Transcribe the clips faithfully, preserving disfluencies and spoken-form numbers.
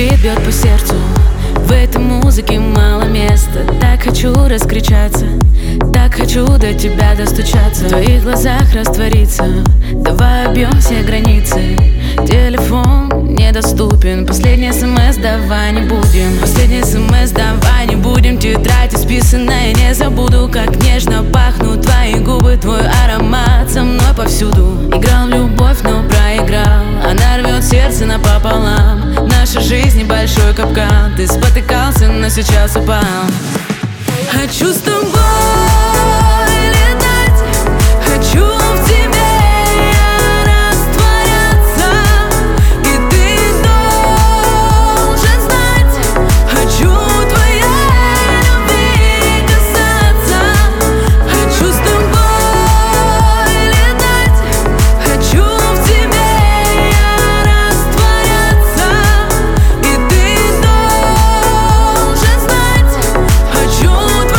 любви бьет по сердцу. В этой музыке мало места. Так хочу раскричаться, так хочу до тебя достучаться, в твоих глазах раствориться. Давай объем все границы. Телефон недоступен. Последний смс давай не будем. Последний смс давай не будем. Тетрадь исписанная не забуду. Как нежно пахнут твои губы. Твой аромат со мной повсюду. Играл в любовь, но проиграл. Она рвет сердце напополам. Наша жизнь небольшой капкан. Ты спотыкался, но сейчас упал. Хочу с тобой летать, хочу в тебе растворяться, и ты должен знать, хочу твоей любви касаться. Хочу с тобой летать, хочу в тебе растворяться, и ты должен знать, хочу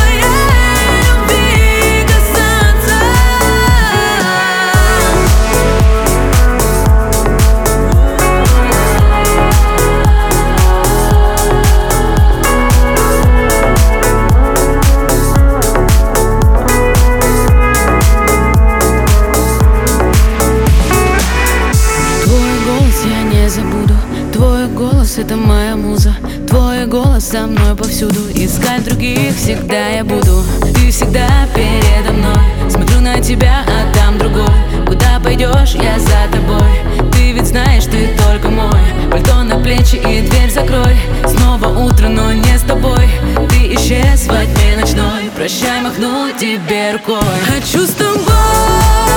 Твой голос — это моя муза. Твой голос со мной повсюду. Искать других всегда я буду. Ты всегда передо мной. Смотрю на тебя, а там другой. Куда пойдешь, я за тобой. Ты ведь знаешь, ты только мой. Пальто на плечи и дверь закрой. Снова утро, но не с тобой. Ты исчез во тьме ночной. Прощай, махну тебе рукой. Хочу с тобой